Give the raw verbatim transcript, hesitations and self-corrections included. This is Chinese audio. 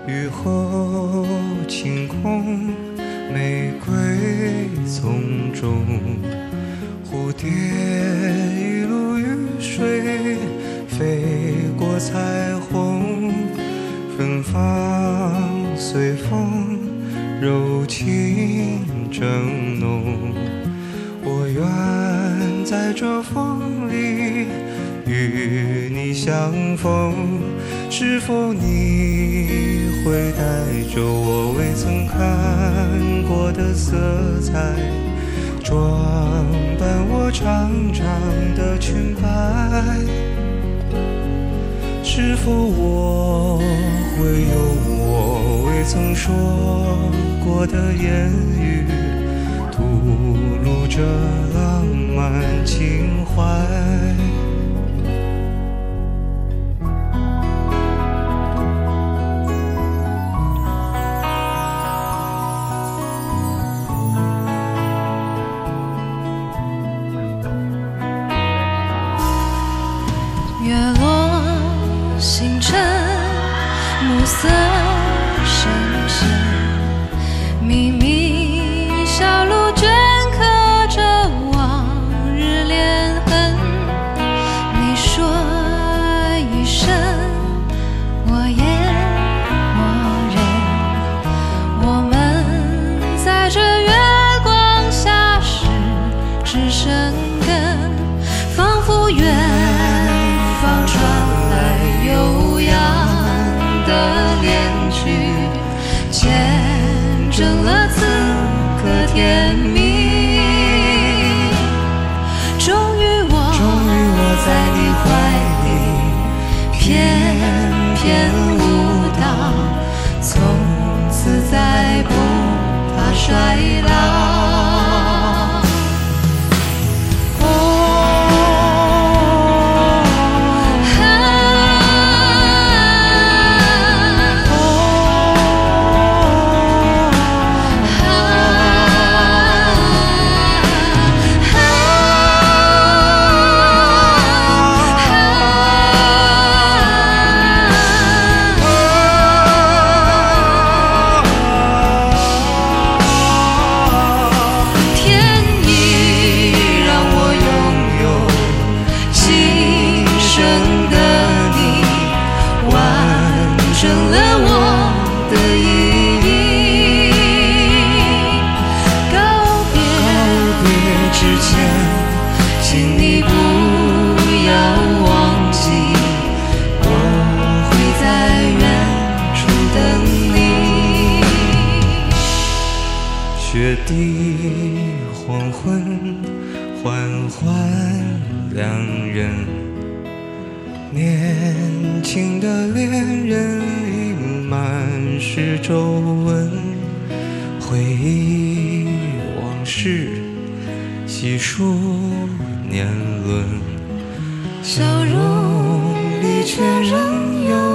雨后晴空，玫瑰丛中，蝴蝶一路雨水飞过彩虹，芬芳随风，柔情正浓。我愿在这风里与你相逢，是否你会带着我未曾看过的色彩，装扮我长长的裙摆？是否我会有我未曾说过的言语，吐露着浪漫情怀？ 月落星辰，暮色深深，秘密小路镌刻着往日恋痕。你说一声，我言我忍，我们在这月光下十指生根，仿佛远传来悠扬的恋曲，见证了此刻甜蜜。终于我， 终于我在你怀里翩翩舞蹈，从此再不怕衰老。 请你不要忘记，我会在远处等你。 雪地黄昏，缓缓两人，年轻的恋人已满是皱纹，回忆往事，细数年轮，笑容里却仍有